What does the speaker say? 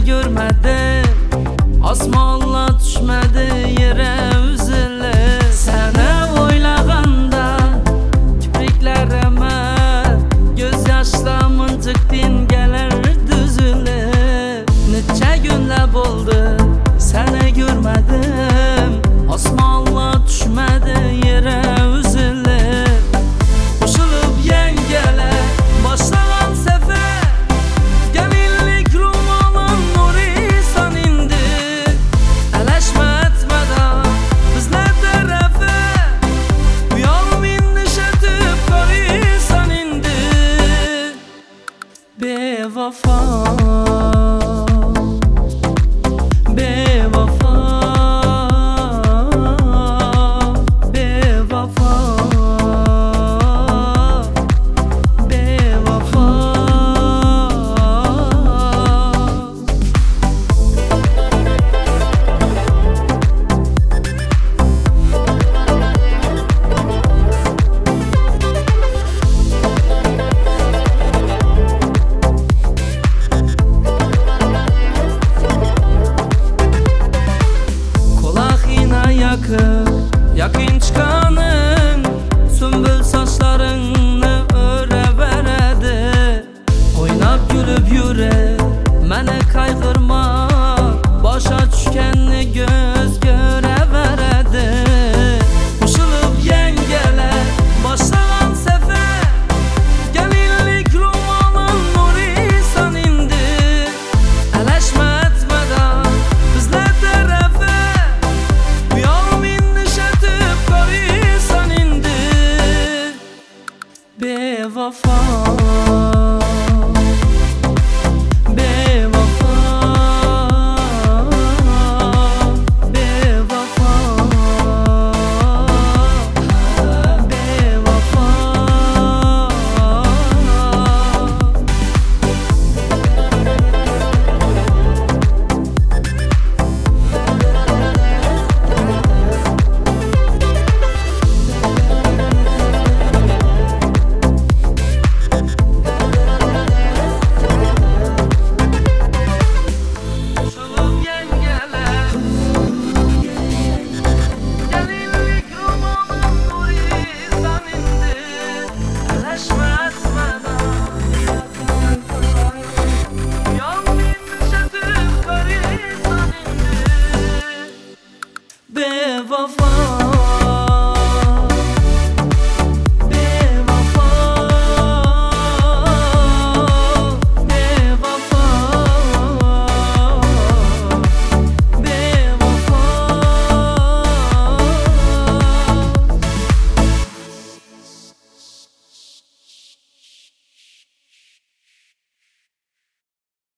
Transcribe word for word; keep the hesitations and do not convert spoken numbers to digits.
görmedi, osmonla tushmadi yere uzilib. Seni o'ylaganda kipriklarime göz yaşlamın çıktın gelir düzülüp. Neçe günler oldu seni görmedim, osmonla tushmadi yere uzilib. Qo'shilib yengeler başlagan sefer, gelinlik ro'molim nurisan indi. Alashma etmeden bizlar tarafı, uyalib indishatib qolisan indi. Bevafo, bevafo, bevafo, bevafo. Yakın çıkanın sümbül saçlarını öre veredi. Oynap gülüp yüre mene kaygırma, başa düşkenni göz göre veredi. Qo'shilib yengeler başlagan sefer, gelinlik ro'molim nurisan indi. Alashma etmeden bizlar tarafı, uyalib indishatib qolisan indi. Bevafo, bevafo, bevafo, bevafo. Gelinlik ro'molim nurisan indi. Alashma